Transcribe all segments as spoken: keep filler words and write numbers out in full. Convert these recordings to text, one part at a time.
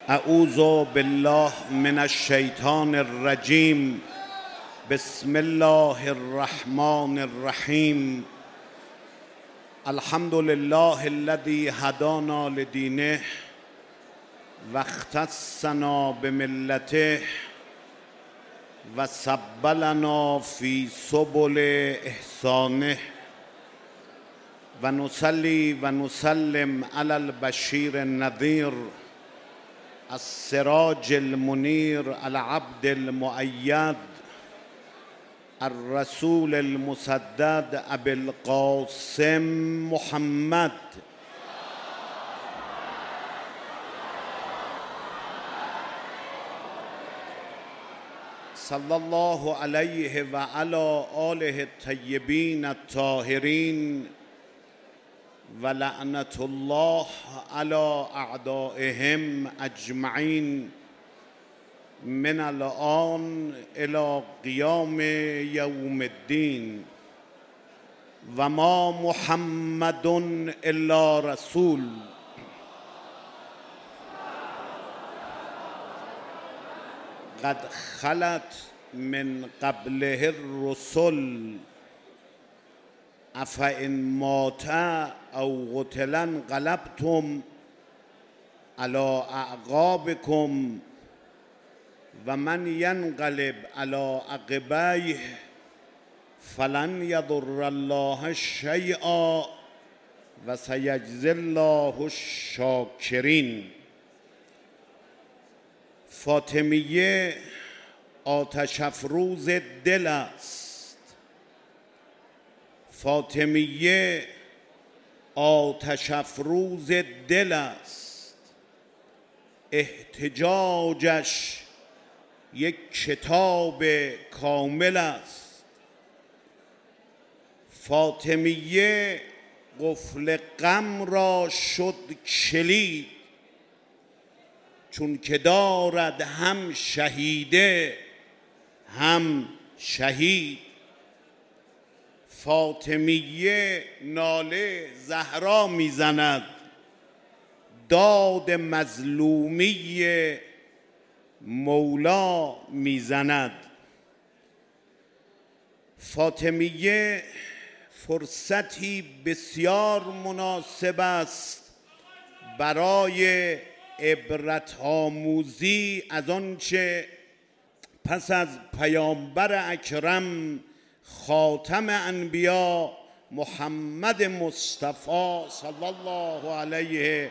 اعوذ بالله من الشیطان الرجیم. بسم الله الرحمن الرحیم. الحمد لله الذي هدانا لدینه و اختصنا بملته و سبلنا فی سبل احسانه و نصلی و نسلم علی البشیر النذیر السراج المنیر العبد المؤید الرسول المسدد ابی القاسم محمد صلی الله علیه و علی آله الطیبین الطاهرین و لعنت الله علی اعدائهم اجمعین من الآن الی قیام یوم الدین. و ما محمد الا رسول قد خلت من قبله الرسل افئن مات او قتل انقلبتم علی اعقابکم و من ینقلب علی عقبیه فلن یضر الله شیئا و سیجزی الله الشاکرین. فاطمیه آتش افروز دل است. فاطمیه آتش افروز دل است. احتجاجش یک کتاب کامل است. فاطمیه قفل غم را شد کلید، چون که دارد هم شهیده هم شهید. فاطمیه ناله زهرا میزند، داد مظلومی مولا میزند. فاطمیه فرصتی بسیار مناسب است برای عبرت آموزی از آنچه پس از پیامبر اکرم خاتم انبیا محمد مصطفی صلی الله علیه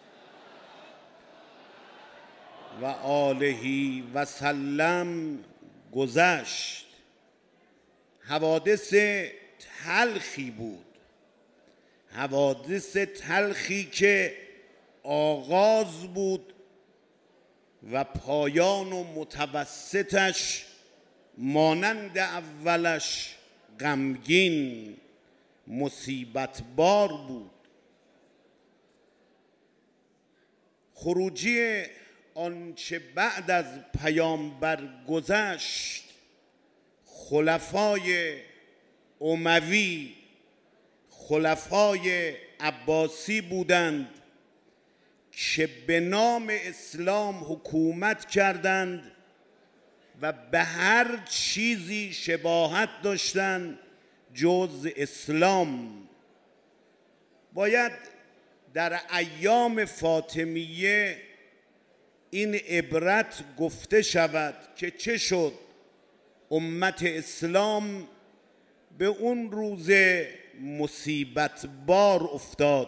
و آله و سلم گذشت. حوادث تلخی بود، حوادث تلخی که آغاز بود و پایان و متوسطش مانند اولش غمگین مصیبت بار بود. خروجی آنچه بعد از پیامبر گذشت خلفای اموی، خلفای عباسی بودند که به نام اسلام حکومت کردند و به هر چیزی شباهت داشتند جز اسلام. باید در ایام فاطمیه این عبرت گفته شود که چه شد امت اسلام به اون روز مصیبت بار افتاد.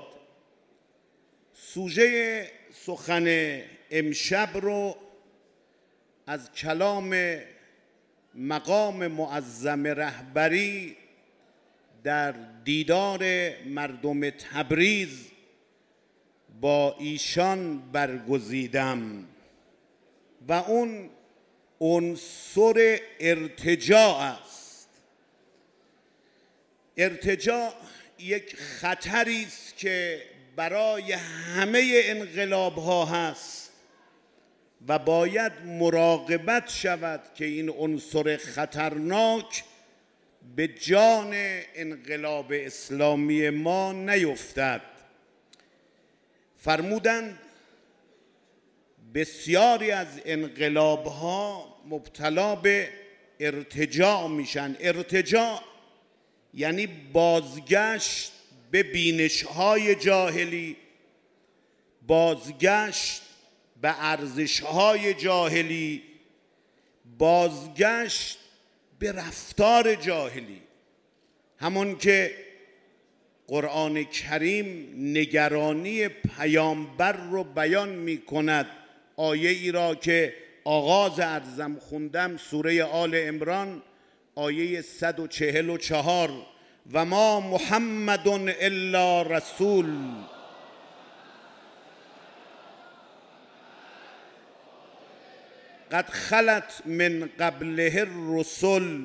سوژه سخن امشب رو از کلام مقام معظم رهبری در دیدار مردم تبریز با ایشان برگزیدم و اون عنصر ارتجاع است. ارتجاع یک خطری است که برای همه انقلاب ها هست و باید مراقبت شود که این عنصر خطرناک به جان انقلاب اسلامی ما نیفتد. فرمودند بسیاری از انقلاب‌ها مبتلا به ارتجاع میشن. ارتجاع یعنی بازگشت به بینش‌های جاهلی، بازگشت به ارزش‌های جاهلی، بازگشت به رفتار جاهلی. همون که قرآن کریم نگرانی پیامبر رو بیان می کند. آیه ای را که آغاز عرضم خوندم، سوره آل عمران آیه صد و چهل و چهار، و ما محمد الا رسول قد خلت من قبله الرسل.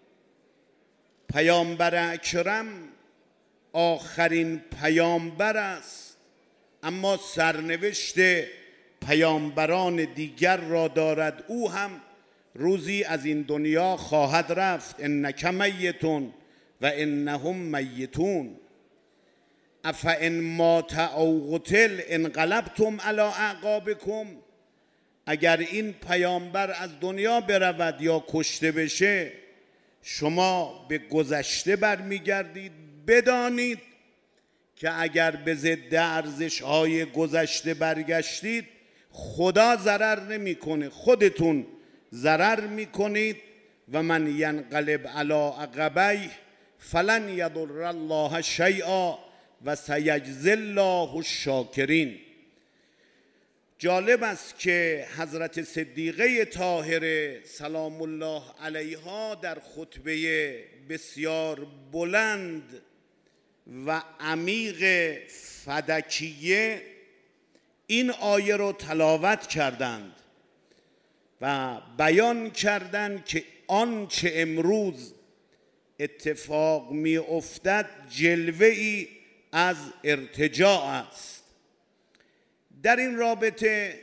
پیامبر اکرم آخرین پیامبر است، اما سرنوشت پیامبران دیگر را دارد. او هم روزی از این دنیا خواهد رفت. انک میتون و انهم میتون افان مات او قتل انقلبتم علی اعقابکم. اگر این پیامبر از دنیا برود یا کشته بشه، شما به گذشته برمیگردید. بدانید که اگر به ضد ارزش‌های گذشته برگشتید، خدا ضرر نمی‌کنه، خودتون ضرر می‌کنید. و من ینقلب علی عقبیه فلن یضر الله شیئا و سیجزی الله الشاکرین. جالب است که حضرت صدیقه طاهره سلام الله علیها در خطبه بسیار بلند و عمیق فدکیه این آیه رو تلاوت کردند و بیان کردند که آنچه امروز اتفاق می افتد جلوه‌ای از ارتجاع است. در این رابطه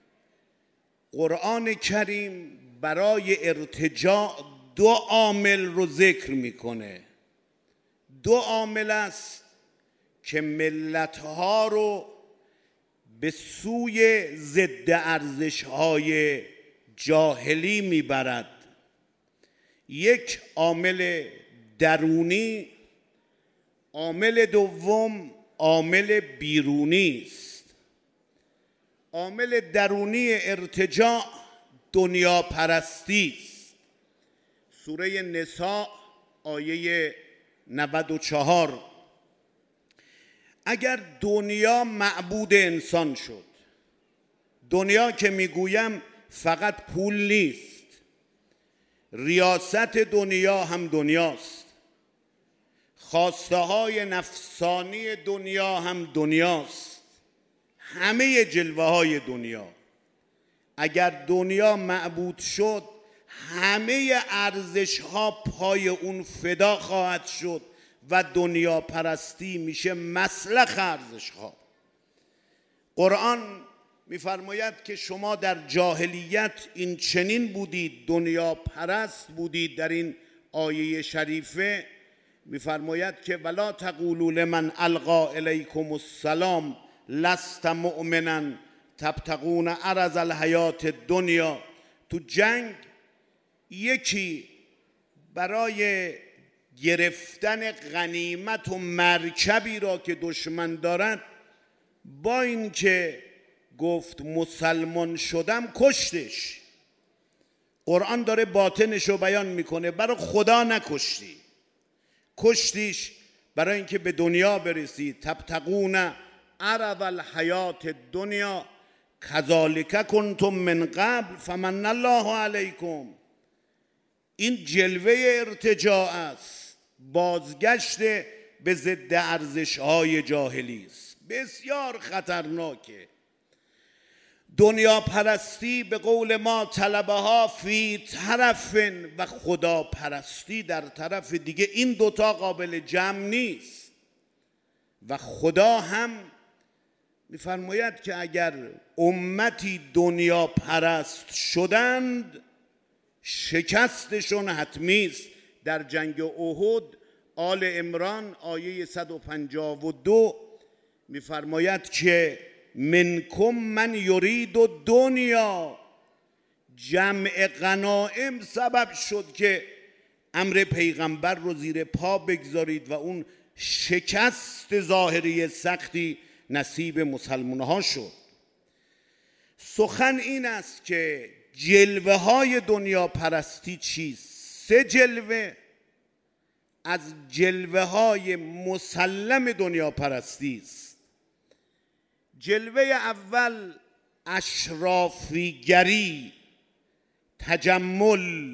قرآن کریم برای ارتجاع دو عامل رو ذکر میکنه. دو عامل است که ملتها رو به سوی ضد ارزش‌های جاهلی میبرد. یک عامل درونی، عامل دوم عامل بیرونی است. عامل درونی ارتجاع دنیا پرستی است. سوره نساء آیه نود و چهار. اگر دنیا معبود انسان شد، دنیا که میگویم فقط پول نیست، ریاست دنیا هم دنیاست، خواسته های نفسانی دنیا هم دنیاست، همه جلوه های دنیا. اگر دنیا معبود شد، همه ارزش ها پای اون فدا خواهد شد و دنیا پرستی میشه مسلخ ارزش ها. قرآن میفرماید که شما در جاهلیت این چنین بودید، دنیا پرست بودید. در این آیه شریفه میفرماید که ولا تقولوا لمن القا الیکم السلام لست مؤمنا تبتغون عرض الحیات الدنیا. تو جنگ یکی برای گرفتن غنیمت و مرکبی را که دشمن دارد، با این که گفت مسلمان شدم، کشتش. قرآن داره باطنش رو بیان میکنه. برای خدا نکشتی، کشتیش برای اینکه به دنیا برسی. تبتغون عرض الحیات الدنیا کذالک کنتم من قبل فمن الله علیکم. این جلوه ارتجاع است، بازگشت به ضد ارزش‌های جاهلی است، بسیار خطرناکه. دنیا پرستی به قول ما طلبها فی طرف و خدا پرستی در طرف دیگه. این دوتا قابل جمع نیست. و خدا هم میفرماید که اگر امتی دنیا پرست شدند، شکستشون حتمی است. در جنگ احد آل عمران آیه صد و پنجاه و دو میفرماید که منکم من یرید و دنیا، جمع غنائم سبب شد که امر پیغمبر رو زیر پا بگذارید و اون شکست ظاهری سختی نصیب مسلمان ها شد. سخن این است که جلوه های دنیا پرستی چیست؟ سه جلوه از جلوه های مسلم دنیا پرستی است. جلوه اول اشرافیگری، تجمل،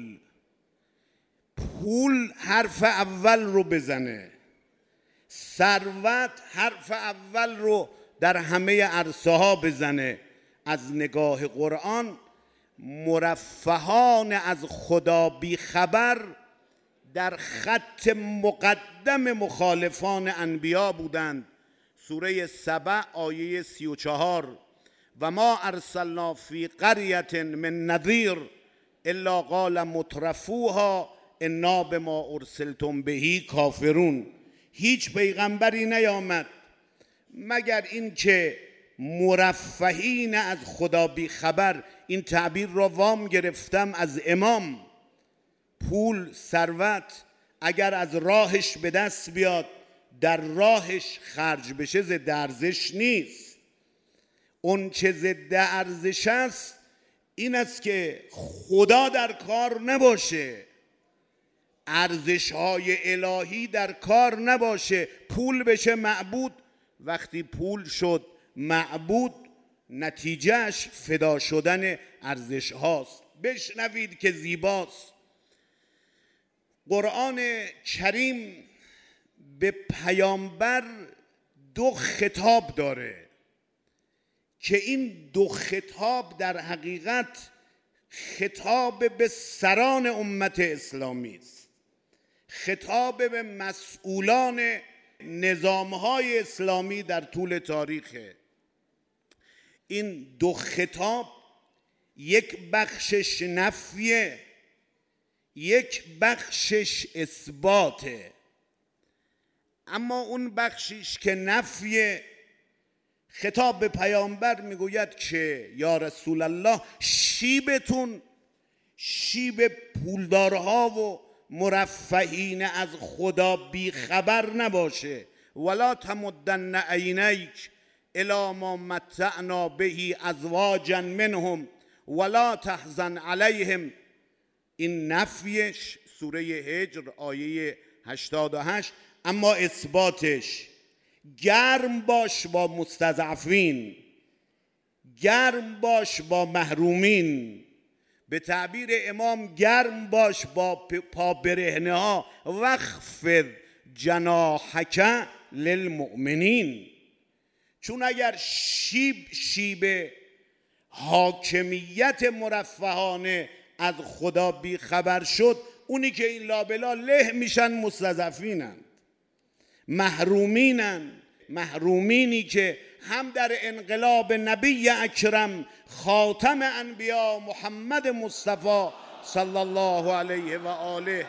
پول حرف اول رو بزنه، ثروت حرف اول رو در همه عرصه ها بزنه. از نگاه قرآن مرفهان از خدا بی خبر در خط مقدم مخالفان انبیا بودند. سوره سبع آیه سی و چهار: و ما ارسلنا فی قریة من نذیر الا قال مترفوها انا بما ارسلتم بهی کافرون. هیچ پیغمبری نیامد مگر این که مرفهین از خدا بی خبر، این تعبیر را وام گرفتم از امام، پول، ثروت اگر از راهش به دست بیاد در راهش خرج بشه ضد ارزش نیست. اون چه ضد ارزش است این است که خدا در کار نباشه، ارزش های الهی در کار نباشه، پول بشه معبود. وقتی پول شد معبود نتیجهش فدا شدن ارزش هاست. بشنوید که زیباست. قرآن کریم به پیامبر دو خطاب داره که این دو خطاب در حقیقت خطاب به سران امت اسلامی است، خطاب به مسئولان نظامهای اسلامی در طول تاریخ. این دو خطاب یک بخشش نفیه، یک بخشش اثباته. اما اون بخشش که نفیه، خطاب به پیامبر میگوید که یا رسول الله شیبتون شیب پولدارها و مرفهین از خدا بی خبر نباشه. ولا تمدن عینیک الی ما متعنا به ازواجا منهم ولا تحزن علیهم. این نفیش سوره هجر آیه هشتاد و هشت. اما اثباتش گرم باش با مستضعفین، گرم باش با محرومین، به تعبیر امام گرم باش با پا برهنه ها. واخفض جناحک للمؤمنین. چون اگر شیب شیب حاکمیت مرفهانه از خدا بی خبر شد، اونی که این لابلا له میشن مستضعفینند، محرومینند، محرومینی که هم در انقلاب نبی اکرم خاتم انبیا محمد مصطفی صلی الله علیه و آله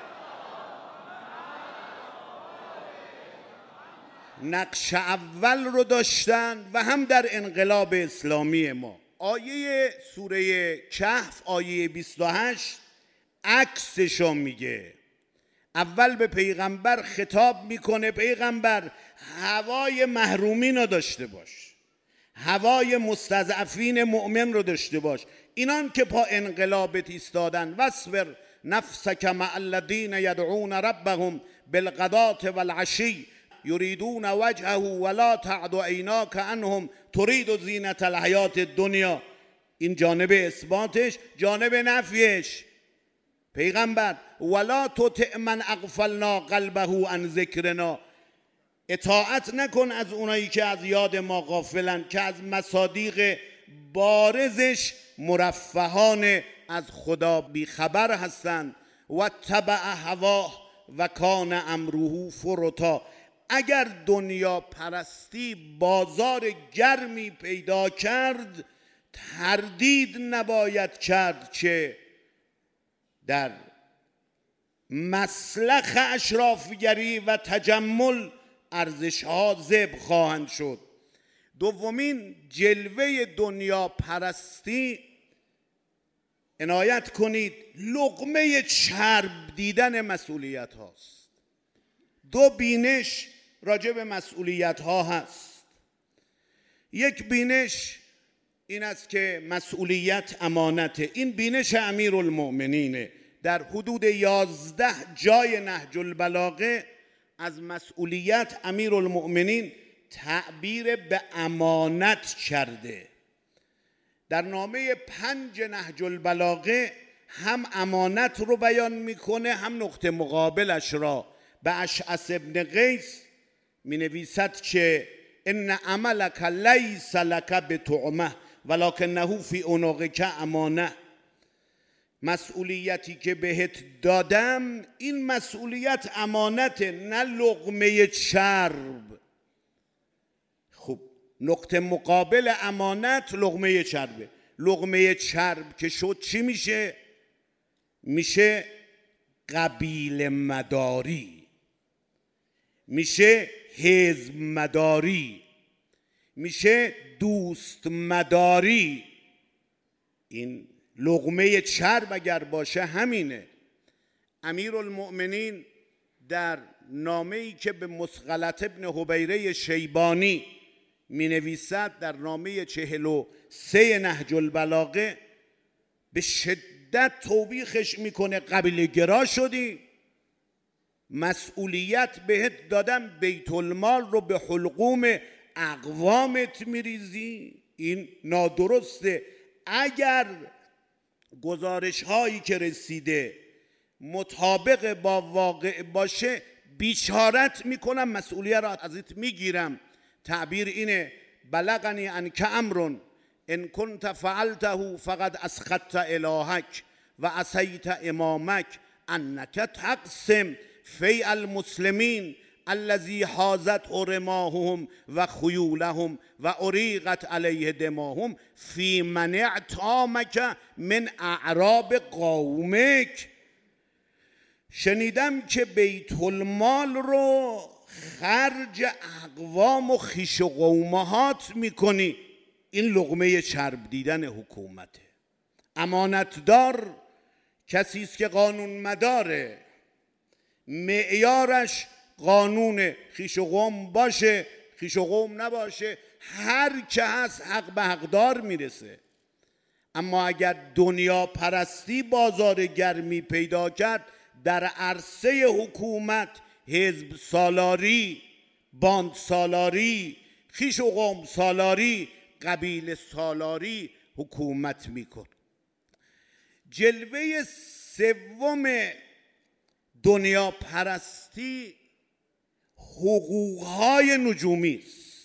نقش اول رو داشتن و هم در انقلاب اسلامی ما. آیه سوره کهف آیه بیست و هشت عکسشو میگه. اول به پیغمبر خطاب میکنه پیغمبر هوای محرومین رو داشته باش، هوای مستضعفین مؤمن رو داشته باش، اینان که پا انقلابت ایستادن. واصبر نفسک مع الذین یدعون ربهم بالغداة والعشی یریدون وجهه ولا تعد عیناک عنهم ترید زینة الحیاة الدنیا. این جانب اثباتش. جانب نفیش پیغمبر ولا تطع من اغفلنا قلبه عن ذکرنا، اطاعت نکن از اونایی که از یاد ما غافلن، که از مصادیق بارزش مرفهان از خدا بی خبر هستند. و تبع هواه و کان امره فرطا. اگر دنیا پرستی بازار گرمی پیدا کرد، تردید نباید کرد که در مسلخ اشرافگری و تجمل ارزش‌ها ذبح خواهند شد. دومین جلوه دنیا پرستی، عنایت کنید، لقمه چرب دیدن مسئولیت هاست. دو بینش راجع به مسئولیت ها هست. یک بینش این است که مسئولیت امانته. این بینش امیرالمؤمنینه. در حدود یازده جای نهج البلاغه از مسئولیت امیرالمؤمنین تعبیر به امانت کرده. در نامه پنج نهج البلاغه هم امانت رو بیان میکنه، هم نقطه مقابلش را. به اشعث ابن قیس می نویسد که ان عملک لیس لک بطعمه ولکنه فی عنقک امانه. مسئولیتی که بهت دادم این مسئولیت امانته، نه لقمه چرب. خب نقطه مقابل امانت لقمه چربه. لقمه چرب که شد چی میشه؟ میشه قبیله مداری، میشه حزب مداری، میشه دوست مداری. این لقمه چرب اگر باشه همینه. امیرالمؤمنین در نامه‌ای که به مسغلة ابن حبیره شیبانی می نویسد، در نامه چهل و سه نهج البلاغه، به شدت توبیخش میکنه. قبیله گرا شدی، مسئولیت بهت دادم، بیت المال رو به حلقوم اقوامت میریزی. این نادرسته. اگر گزارش هایی که رسیده مطابق با واقع باشه، بیچارت میکنم، مسئولیت را ازت میگیرم. تعبیر اینه: بلغنی انک امر ان کنت فعلته فقد اسخطت الهک و عصیت امامک انک تقسم فی المسلمین الذی حازت رماحهم و خیولهم و اریقت علیه دماهم فی من اعتامک من اعراب قومک. شنیدم که بیت المال رو خرج اقوام و خویش و قومهات میکنی. این لقمه چرب دیدن حکومته. امانتدار کسی است که قانون مداره، معیارش قانون. خویش و قوم باشه، خویش و قوم نباشه، هر که هست حق به حقدار میرسه. اما اگر دنیا پرستی بازار گرمی پیدا کرد، در عرصه حکومت حزب سالاری، باند سالاری، خویش و قوم سالاری، قبیله سالاری حکومت میکن. جلوه سوم دنیا پرستی حقوقهای نجومی است.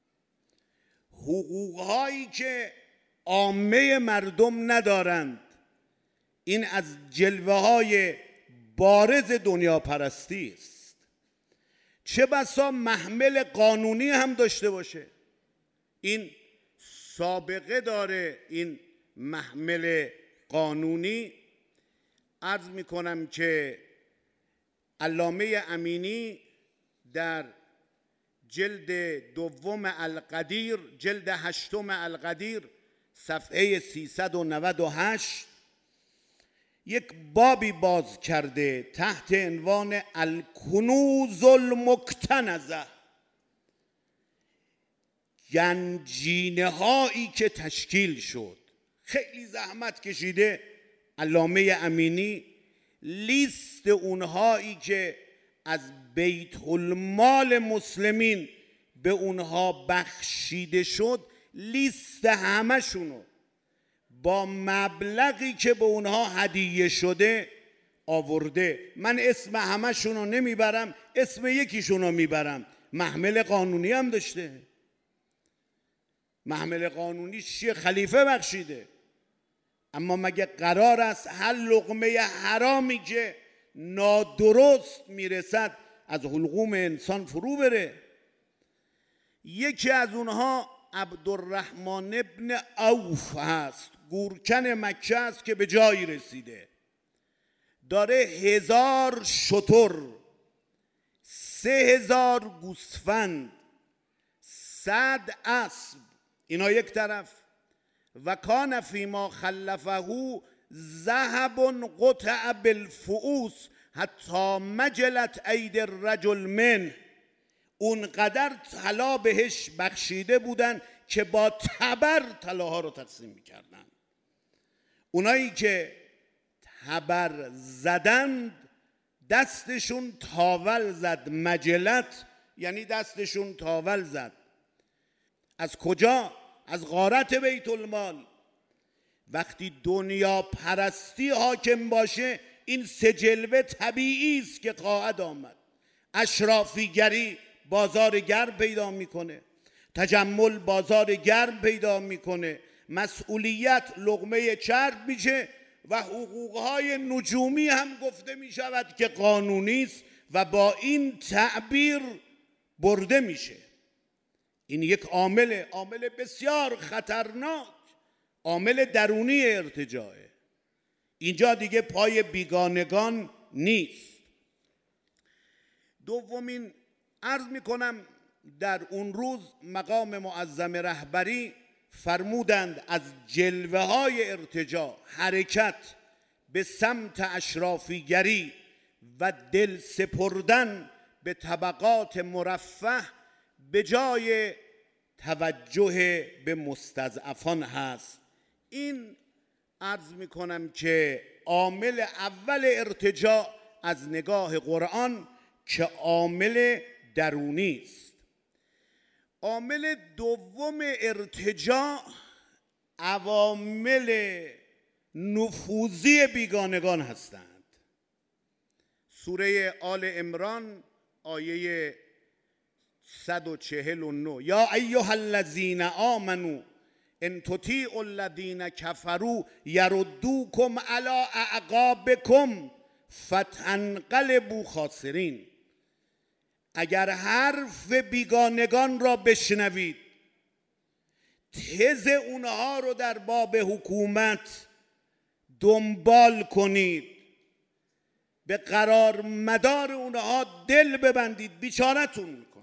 حقوقهایی که عامه مردم ندارند. این از جلوه های بارز دنیا پرستی است. چه بسا محمل قانونی هم داشته باشه. این سابقه داره، این محمل قانونی. عرض میکنم که علامه امینی در جلد دوم القدیر، جلد هشتم القدیر، صفحه سیصد و نود و هشت، یک بابی باز کرده تحت عنوان الکنوز المکتنزه، گنجینه هایی که تشکیل شد. خیلی زحمت کشیده علامه امینی لیست اونهایی که از بیت المال مسلمین به اونها بخشیده شد، لیست همشونو با مبلغی که به اونها هدیه شده آورده. من اسم همشونو نمیبرم، اسم یکیشونو میبرم. محمل قانونی هم داشته. محمل قانونی چیه؟ خلیفه بخشیده. اما مگه قرار است هر لقمه حرامی که نادرست میرسد از حلقوم انسان فرو بره؟ یکی از اونها عبدالرحمن ابن عوف هست، گورکن مکه است که به جایی رسیده داره هزار شتر، سه هزار گوسفند، صد اسب، اینا یک طرف، و کان فیما خلفه ذهب قطع بالفؤوس حتی مجلت اید الرجل من، اونقدر طلا بهش بخشیده بودن که با تبر طلاها رو تقسیم میکردن. اونایی که تبر زدند دستشون تاول زد، مجلت یعنی دستشون تاول زد. از کجا؟ از غارت بیت المال. وقتی دنیا پرستی حاکم باشه این سه جلوه طبیعی است که خواهد آمد. اشرافیگری بازار گرم پیدا میکنه، تجمل بازار گرم پیدا میکنه، مسئولیت لقمه چرب میشه و حقوقهای نجومی هم گفته میشود که قانونی است و با این تعبیر برده میشه. این یک عامل عامل بسیار خطرناک، عامل درونی ارتجاعه. اینجا دیگه پای بیگانگان نیست. دومین عرض میکنم در اون روز مقام معظم رهبری فرمودند از جلوه های ارتجاع حرکت به سمت اشرافیگری و دل سپردن به طبقات مرفه به جای توجه به مستضعفان هست. این عرض میکنم که عامل اول ارتجاع از نگاه قرآن که عامل درونی است. عامل دوم ارتجاع عوامل نفوذی بیگانگان هستند. سوره آل عمران آیه صد و چهل و نه: یا ایها الذین آمنوا ان تطیعوا الذین کفروا یردوکم علی اعقابکم فتنقلبوا خاسرین. اگر حرف بیگانگان را بشنوید، تز اونها رو در باب حکومت دنبال کنید، به قرار مدار اونها دل ببندید، بیچارتون میکنن.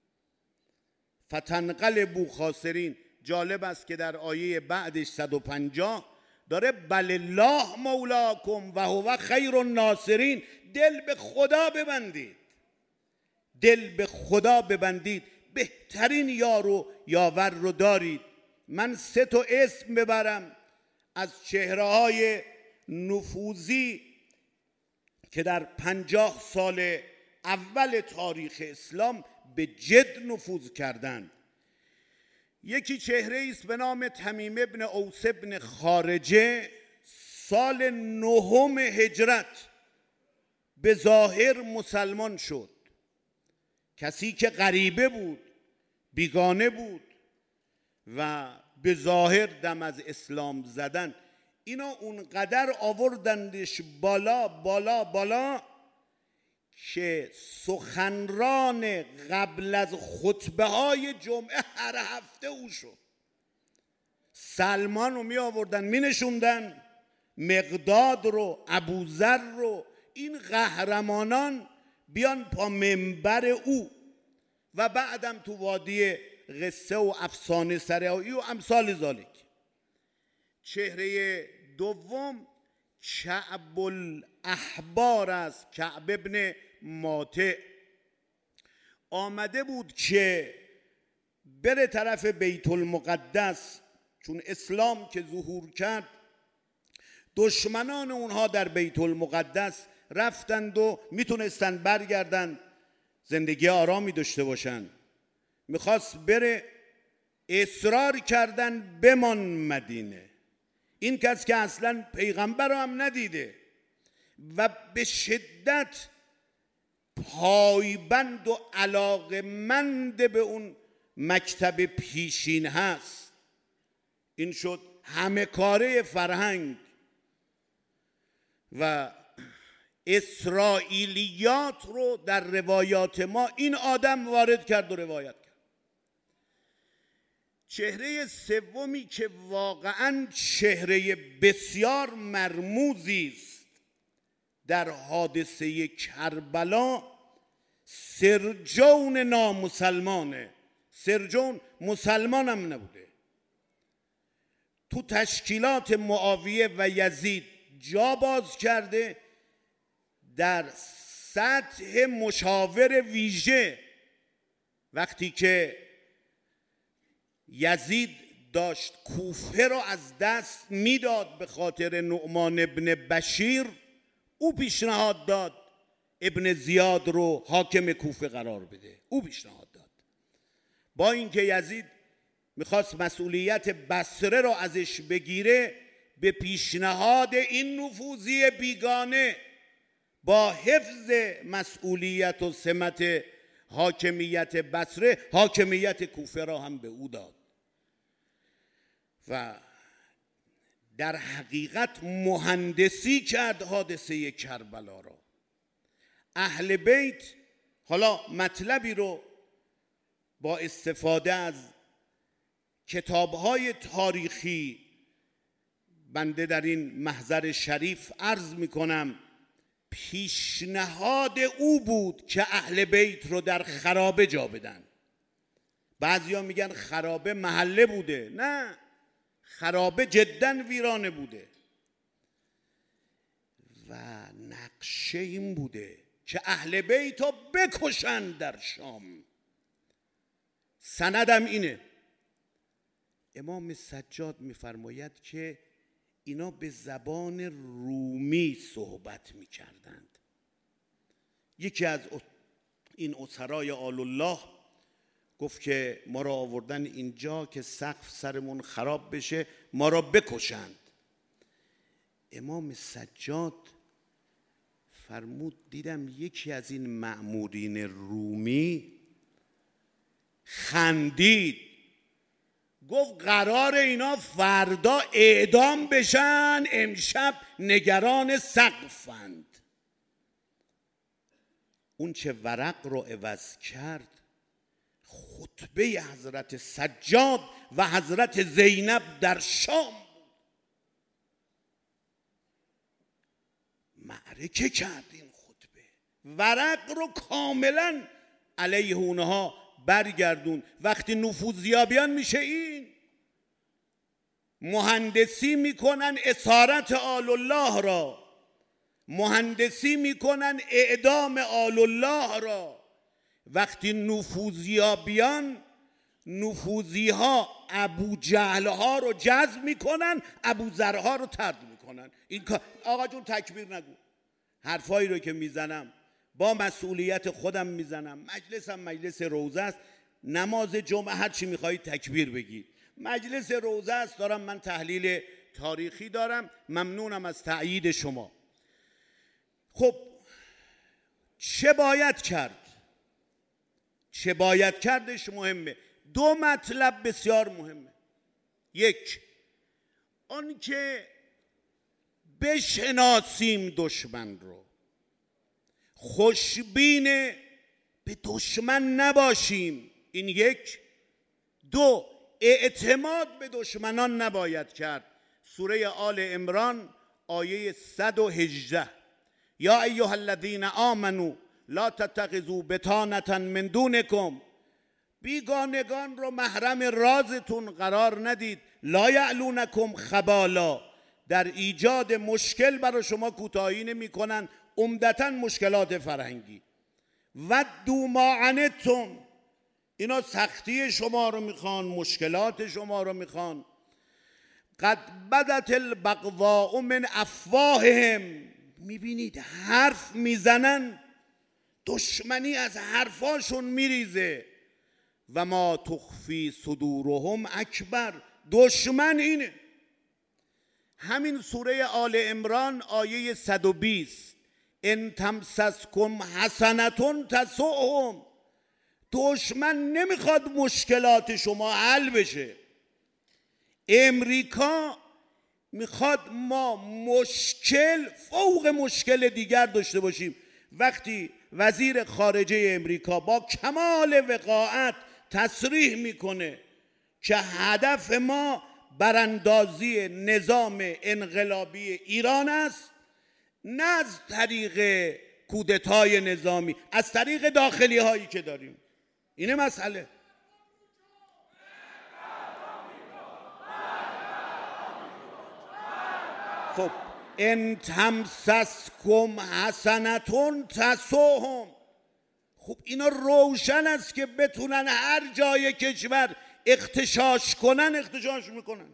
فتنقلبوا خاسرین. جالب است که در آیه بعدش صد و پنجاه داره بل الله مولاکم و هو خیر الناصرین. دل به خدا ببندید، دل به خدا ببندید، بهترین یار و یاور رو دارید. من سه تا اسم ببرم از چهره های نفوذی که در پنجاه سال اول تاریخ اسلام به جد نفوذ کردند. یکی چهره است به نام تمیم ابن اوس ابن خارجه، سال نهم هجرت به ظاهر مسلمان شد. کسی که غریبه بود، بیگانه بود و به ظاهر دم از اسلام زدن، اینا اونقدر آوردندش بالا بالا بالا که سخنران قبل از خطبه های جمعه هر هفته او شد. سلمان رو می آوردن می نشوندن، مقداد رو، ابوذر رو، این قهرمانان بیان پا منبر او و بعدم تو وادی قصه و افسانه سرایی و امثال ذالک. چهره دوم کعب الاحبار است، کعب ابن ماطع. آمده بود که بره طرف بیت المقدس، چون اسلام که ظهور کرد دشمنان اونها در بیت المقدس رفتند و میتونستند برگردند زندگی آرامی داشته باشند. میخواست بره، اصرار کردن بمان مدینه. این کس که اصلا پیغمبر هم ندیده و به شدت پایبند و علاقمند به اون مکتب پیشین هست. این شد همه کاره فرهنگ و اسرائیلیات رو در روایات ما این آدم وارد کرد و روایت کرد. چهره سومی که واقعاً چهره بسیار مرموزی است در حادثه کربلا، سرجون نامسلمانه، سرجون مسلمان هم نبوده. تو تشکیلات معاویه و یزید جا باز کرده، در سطح مشاور ویژه. وقتی که یزید داشت کوفه رو از دست میداد به خاطر نعمان ابن بشیر، او پیشنهاد داد ابن زیاد رو حاکم کوفه قرار بده. او پیشنهاد داد، با اینکه یزید میخواست مسئولیت بصره رو ازش بگیره، به پیشنهاد این نفوذی بیگانه با حفظ مسئولیت و سمت حاکمیت بصره، حاکمیت کوفه را هم به او داد. و در حقیقت مهندسی کرد حادثه کربلا را. اهل بیت، حالا مطلبی رو با استفاده از کتاب‌های تاریخی بنده در این محضر شریف عرض می‌کنم، پیشنهاد او بود که اهل بیت رو در خرابه جا بدن. بعضیا میگن خرابه محله بوده، نه، خرابه جداً ویرانه بوده و نقشه این بوده که اهل بیت رو بکشن در شام. سندم اینه. امام سجاد میفرماید که اینا به زبان رومی صحبت میکردند. یکی از این اسرای آل الله گفت که ما را آوردن اینجا که سقف سرمون خراب بشه، ما را بکشند. امام سجاد فرمود دیدم یکی از این مأمورین رومی خندید، گفت قرار اینا فردا اعدام بشن، امشب نگران سقفند. اون چه ورق رو عوض کرد خطبه حضرت سجاد و حضرت زینب در شام بود. معرکه کرد این خطبه، ورق رو کاملا علیه اونها برگردون. وقتی نفوذیابیان میشه این مهندسی میکنن اسارت آل الله را، مهندسی میکنن اعدام آل الله را. وقتی نفوذیابیان، نفوذی ها ابو جهل ها رو جذب میکنن، ابو ذر ها رو طرد میکنن. این آقا جون تکبیر نگو. حرفایی رو که میزنم با مسئولیت خودم میزنم. مجلسم مجلس روضه است، نماز جمعه هر چی میخواهید تکبیر بگید. مجلس روضه است، دارم من تحلیل تاریخی دارم. ممنونم از تأیید شما. خب چه باید کرد؟ چه باید کردش مهمه. دو مطلب بسیار مهمه. یک، آن که بشناسیم دشمن رو، خوشبین به دشمن نباشیم. این یک. دو، اعتماد به دشمنان نباید کرد. سوره آل عمران آیه صد و هجده: یا ایها الذین آمنوا لا تتخذوا بطانة من دونکم، بیگانگان رو محرم رازتون قرار ندید. لا یعلونکم خبالا، در ایجاد مشکل برای شما کوتاهی نمی کنن، عمدتاً مشکلات فرهنگی. ودوا ما عنتم، اینا سختی شما رو میخوان، مشکلات شما رو میخوان. قد بدت البغضاء من افواههم، میبینید حرف میزنن، دشمنی از حرفاشون میریزه. و ما تخفی صدورهم اکبر، دشمن اینه. همین سوره آل عمران آیه صد و بیست: ان تمسسکم حسنة تسؤهم، دشمن نمیخواد مشکلات شما حل بشه. امریکا میخواد ما مشکل فوق مشکل دیگر داشته باشیم. وقتی وزیر خارجه امریکا با کمال وقاحت تصریح میکنه که هدف ما براندازی نظام انقلابی ایران است، نه از طریق کودتای نظامی، از طریق داخلی هایی که داریم. اینه مسئله. خب ان تمسسکم حسنتون تسوهم. خب اینا روشن است که بتونن هر جای کشور اغتشاش کنن اغتشاش میکنن.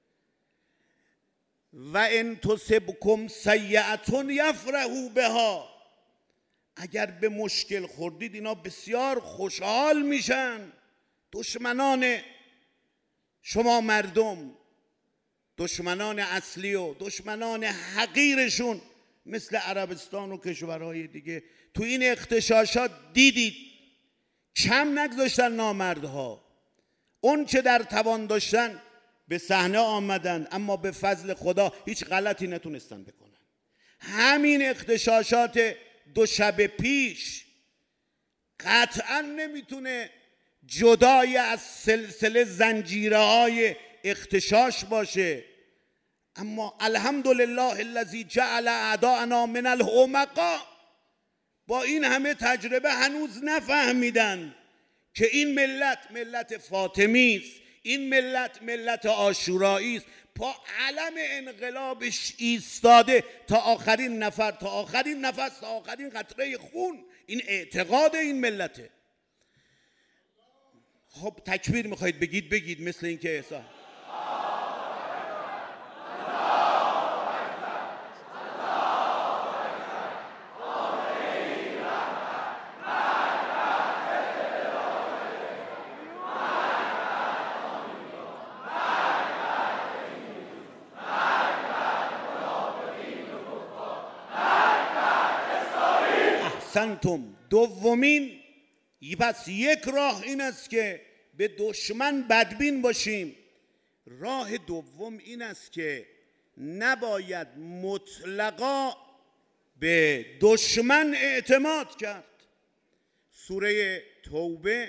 و ان تصبکم سیئة یفرحوا بها. اگر به مشکل خوردید اینا بسیار خوشحال میشن. دشمنان شما مردم، دشمنان اصلی و دشمنان حقیرشون مثل عربستان و کشورهای دیگه تو این اغتشاشات دیدید کم نگذاشتن نامردها. اون چه در توان داشتن به صحنه آمدن، اما به فضل خدا هیچ غلطی نتونستن بکنن. همین اغتشاشات دو شب پیش قطعا نمیتونه جدای از سلسله زنجیره های اغتشاش باشه. اما الحمدلله الذی جعل اعداءنا من الحمقاء، با این همه تجربه هنوز نفهمیدن که این ملت ملت فاطمی است، این ملت ملت عاشورایی است. پا علم انقلابش ایستاده تا آخرین نفر، تا آخرین نفس، تا آخرین قطره خون. این اعتقاد این ملته. خب تکبیر میخواید بگید بگید، مثل این که احسان احسنتم. دومین، پس یک راه این است که به دشمن بدبین باشیم. راه دوم این است که نباید مطلقا به دشمن اعتماد کرد. سوره توبه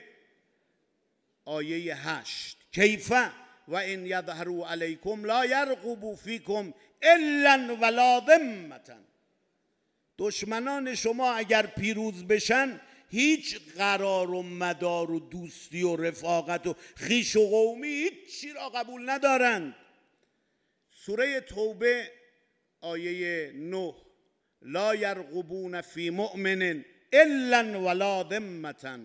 آیه هشت، کیفه و ان یظهروا علیکم لا یرقبوا فیکم الا ولا ذمة. دشمنان شما اگر پیروز بشن هیچ قرار و مدار و دوستی و رفاقت و خویش و قومی هیچ چی را قبول ندارند. سوره توبه آیه نه، لا یرقبون فی مؤمن الا ولا ذمة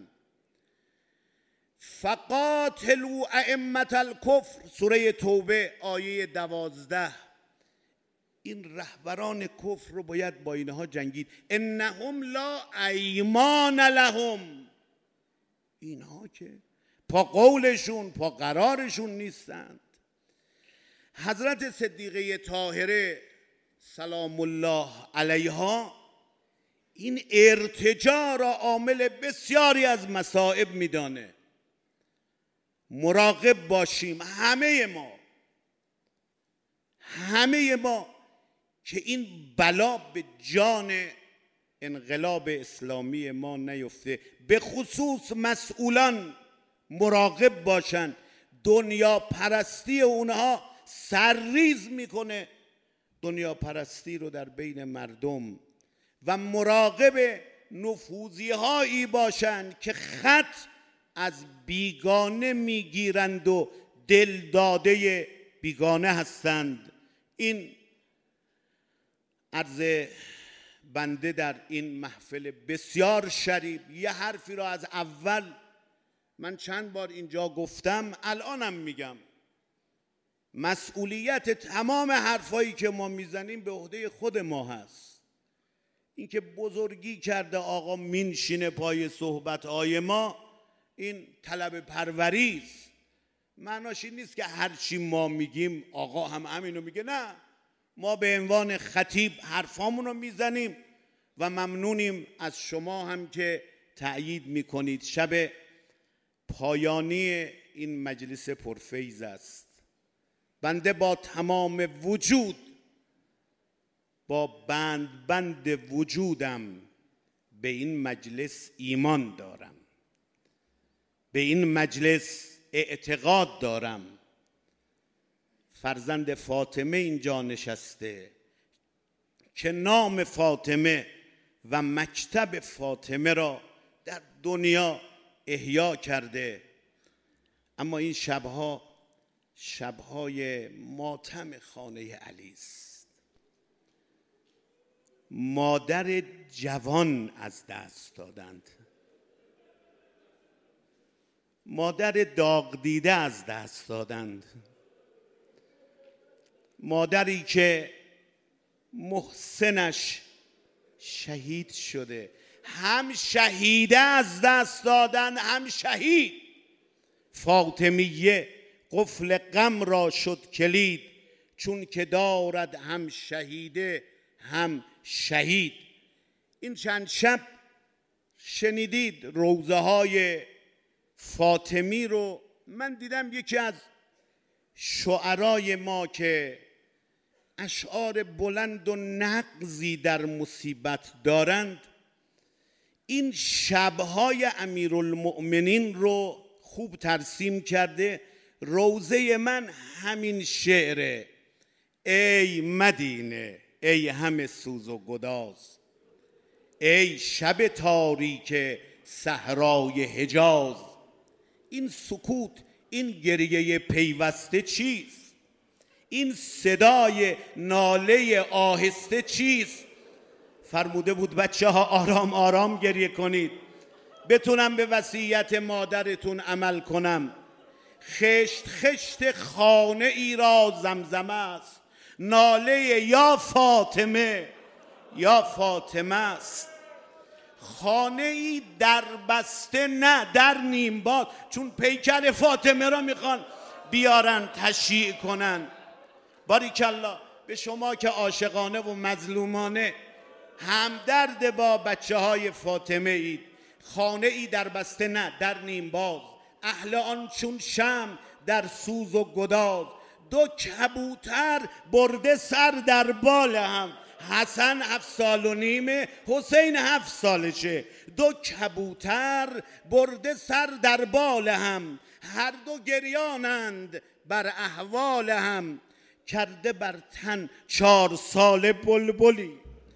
فقاتلوا ائمة الکفر. سوره توبه آیه دوازده، این رهبران کفر رو باید با اینها جنگید. انهم لا ایمان لهم، اینها که پا قولشون پا قرارشون نیستند. حضرت صدیقه طاهره سلام الله علیها این ارتجاع را عامل بسیاری از مصائب میدانه. مراقب باشیم همه ما همه ما که این بلا به جان انقلاب اسلامی ما نیفته. به خصوص مسئولان مراقب باشند. دنیا پرستی اونها سرریز میکنه دنیا پرستی رو در بین مردم، و مراقب نفوذی هایی باشند که خط از بیگانه میگیرند و دل داده بیگانه هستند. این عرض بنده در این محفل بسیار شریف. یه حرفی را از اول من چند بار اینجا گفتم، الانم میگم، مسئولیت تمام حرفایی که ما میزنیم به عهده خود ما هست. این که بزرگی کرده آقا مینشینه پای صحبت‌های ما، این طلب پروری است. معناش این نیست که هر چی ما میگیم آقا هم همینو میگه. نه، ما به عنوان خطیب حرفامون رو میزنیم و ممنونیم از شما هم که تأیید میکنید. شب پایانی این مجلس پرفیض است. بنده با تمام وجود، با بند بند وجودم به این مجلس ایمان دارم، به این مجلس اعتقاد دارم. فرزند فاطمه اینجا نشسته که نام فاطمه و مکتب فاطمه را در دنیا احیا کرده. اما این شبها شبهای ماتم خانه علی است. مادر جوان از دست دادند، مادر داغ دیده از دست دادند، مادری که محسنش شهید شده، هم شهیده از دست دادن هم شهید. فاطمیه قفل غم را شد کلید، چون که دارد هم شهیده هم شهید. این چند شب شنیدید روضه های فاطمی رو. من دیدم یکی از شعرای ما که اشعار بلند و نغزی در مصیبت دارند، این شبهای امیرالمؤمنین رو خوب ترسیم کرده. روضه من همین شعره: ای مدینه ای همه سوز و گداز، ای شب تاریک صحرای حجاز. این سکوت، این گریه پیوسته چیست؟ این صدای ناله آهسته چیست؟ فرموده بود بچه ها آرام آرام گریه کنید، بتونم به وصیت مادرتون عمل کنم. خشت خشت خانه ای را زمزمه است، ناله یا فاطمه یا فاطمه است. خانه ای در بسته نه در نیم باد، چون پیکر فاطمه را میخوان بیارن تشییع کنن. باریکالله به شما که عاشقانه و مظلومانه همدرد با بچه های فاطمه اید. خانه ای در بسته نه در نیم باز، اهل آن چون شمع در سوز و گداز. دو کبوتر برده سر در بال هم، حسن هفت سال و نیمه، حسین هفت سالشه. دو کبوتر برده سر در بال هم، هر دو گریانند بر احوال هم. کرده بر تن چار سال بلبلی،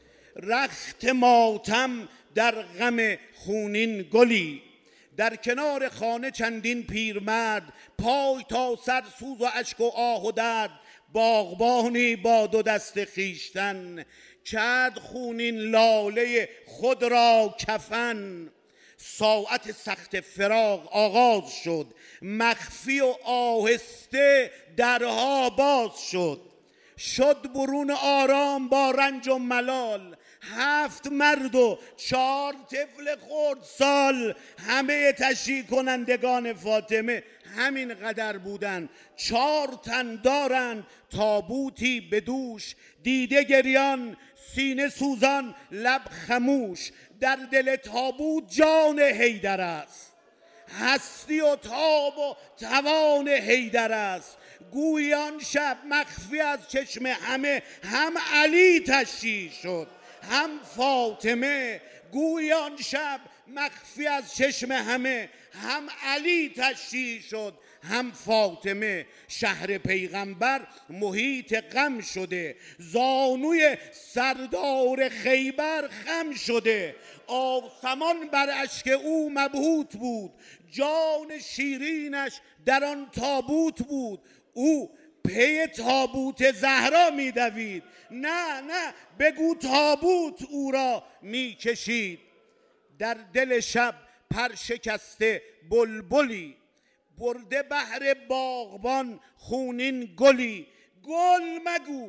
رخت ماتم در غم خونین گلی. در کنار خانه چندین پیرمرد، پای تا سر سوز و اشک و آه و درد. باغبانی با دو دست خیشتن، کرد خونین لاله خود را کفن. ساعت سخت فراق آغاز شد، مخفی و آهسته درها باز شد. شد برون آرام با رنج و ملال، هفت مرد و چهار طفل خردسال. همه تشییع کنندگان فاطمه همین قدر بودن. چهار تن دارند تابوتی به دوش، دیده گریان سینه سوزان لب خموش. در دل تابوت جان حیدر است، هستی و تاب و توان حیدر است. گویی آن شب مخفی از چشم همه، هم علی تشییع شد هم فاطمه. گویی آن شب مخفی از چشم همه، هم علی تشییع شد هم فاطمه. شهر پیغمبر محیط غم شده، زانوی سردار خیبر خم شده. آسمان بر اشک او مبهوت بود، جان شیرینش در آن تابوت بود. او پی تابوت زهرا می دوید، نه نه بگو تابوت او را می کشید. در دل شب پر شکسته بلبلی، برده بهر باغبان خونین گلی. گل مگو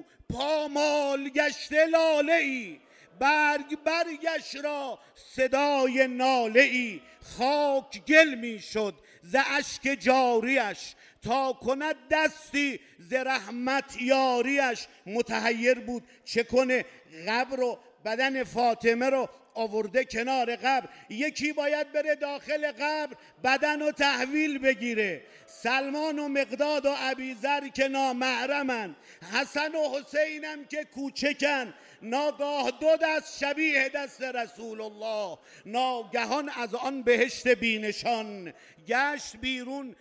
پامال گشته لاله ای، برگ برگش را صدای ناله ای. خاک گل می شد ز اشک جاریش، تا کند دستی ز رحمت یاریش. متحیر بود چه کنه، قبر و بدن فاطمه رو آورده کنار قبر. یکی باید بره داخل قبر بدن و تحویل بگیره. سلمان و مقداد و ابیذر که نامحرمن، حسن و حسینم که کوچکن. ناگاه دو دست شبیه دست رسول الله، ناگهان از آن بهشت بینشان. گشت بیرون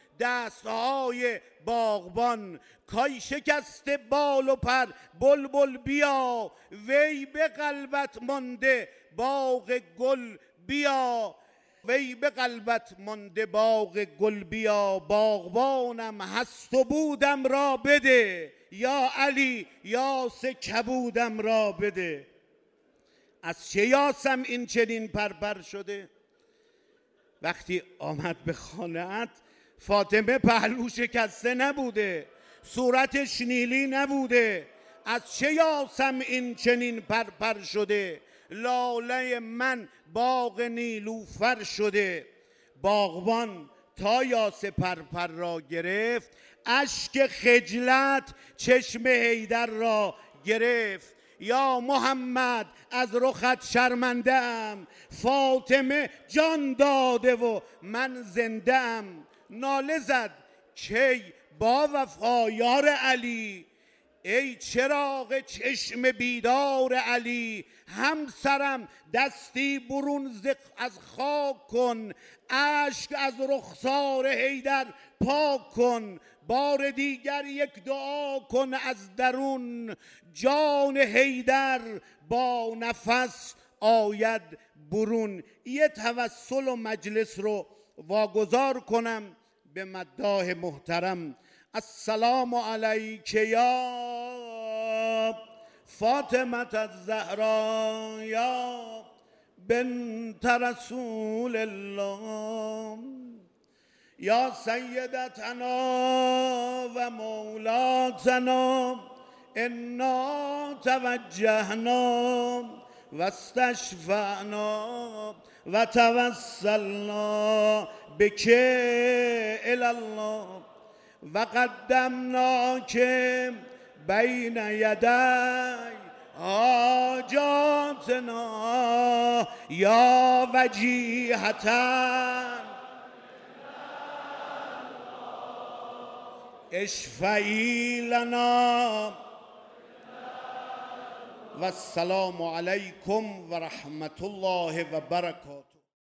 دستهای باغبان، کای شکسته بال و پر بلبل بیا. وی به قلبت مانده باغ گل بیا، وی به قلبت مانده باغ گل بیا. باغبانم هست و بودم را بده، یا علی یا سه کبودم را بده. از چه یاسم این چنین پرپر شده؟ وقتی آمد به خانه‌ات فاطمه پهلو شکسته نبوده، صورتش نیلی نبوده. از چه یاسم این چنین پرپر شده؟ لاله من باغ نیلوفر شده. باغبان تا یاس پرپر را گرفت، اشک خجلت چشم حیدر را گرفت. یا محمد از رخت شرمنده‌ام، فاطمه جان داده و من زنده‌ام. ناله زد کی با وفا یار علی، ای چراغ چشم بیدار علی. همسرم دستی برون از خاک کن، اشک از رخسار حیدر پاک کن. بار دیگر یک دعا کن از درون، جان حیدر با نفس آید برون. یه توسل و مجلس رو واگذار کنم به مداح محترم. السلام علیک یا فاطمه الزهرا یا بنت رسول الله، یا سیدتنا و مولاتنا، انا توجهنا و استشفعنا و توسلنا بک الی الله و قدمناک بین یدی حاجاتنا یا وجیهة اشفعی لنا. و السلام علیکم و رحمت الله و برکاته.